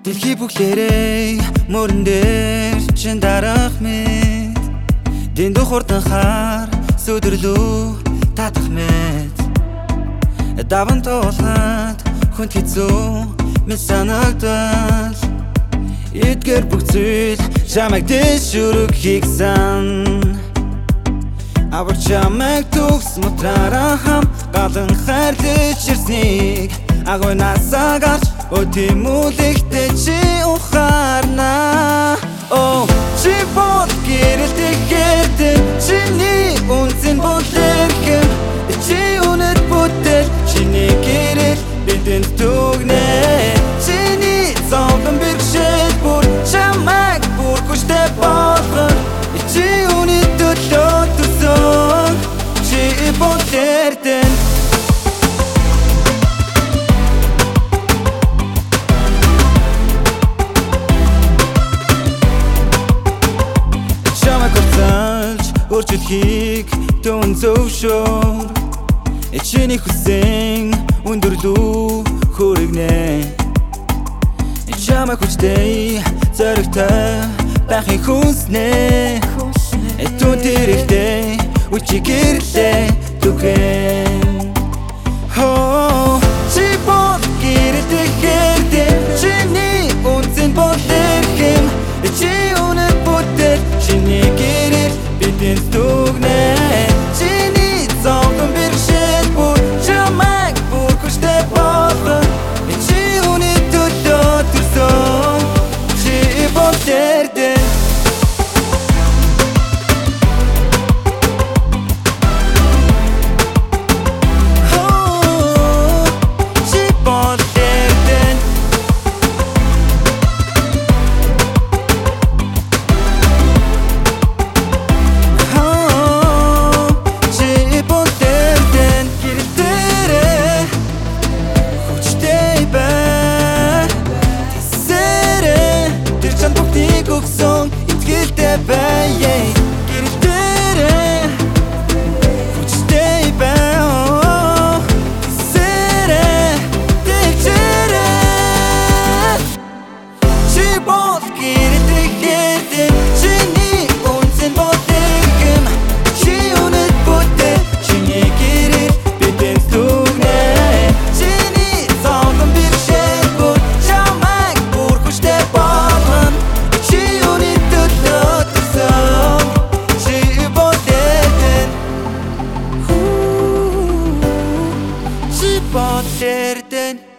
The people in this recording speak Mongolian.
Дэлхий бүхлээрээ мөрөн дээр чин дарах мэд дэндүү хурдан хаар сүдэрлүү татах мэд даван туулаад хүнд хэцүү мэд санагдал эдгээр бүх зүйл чамайг дэшүрөхийг сан авар чамайг төгс мутраараа хам галан хайрлаж ирснийг агой насагарч өтимүүлэгтэй чи ухаарна чи бол гэрэлтэй хэрдэн чиний үнцэн бүлэрхэн чи үнэт бүтэл чиний гэрэл бидэнд түгнэ чиний зовлон бэрхшээл бүр чамайг бүр хүчтэй болгон чи үнэт төлөө төрсөн чи бол хэрдэн Өөрчлөхийг төн зөвшөөр чиний хүсэн өндөрлөө хүргэнэ чамайг хүчтэй зоригтой байхыг хүснэ түн тэрэгтэй үчиг гэрлээ түгэн чи бол гэрэлтэй хэрдэн чиний үнцэн бол эрхэм чи үнэт бүтэл чиний гэрэл бидэнд түгнэ чиний зовлон бэрхшээл бүр чамайг бүр хүчтэй болгон чи үнэт төлөө төрсөн чи бол хэрдэн Гүгсэн итгэлтэй бай гэрэлтэрээ хүчтэй бай сэрээ тэгчэрээ чи бол гэрэлтэй хэрдэн чиний үнцэн бол эрхэм чи үнэт бүтэл чиний гэрэл бидэнд түгнэ чиний зовлон бэрхшээл бүр чамайг бүр хүчтэй болгон But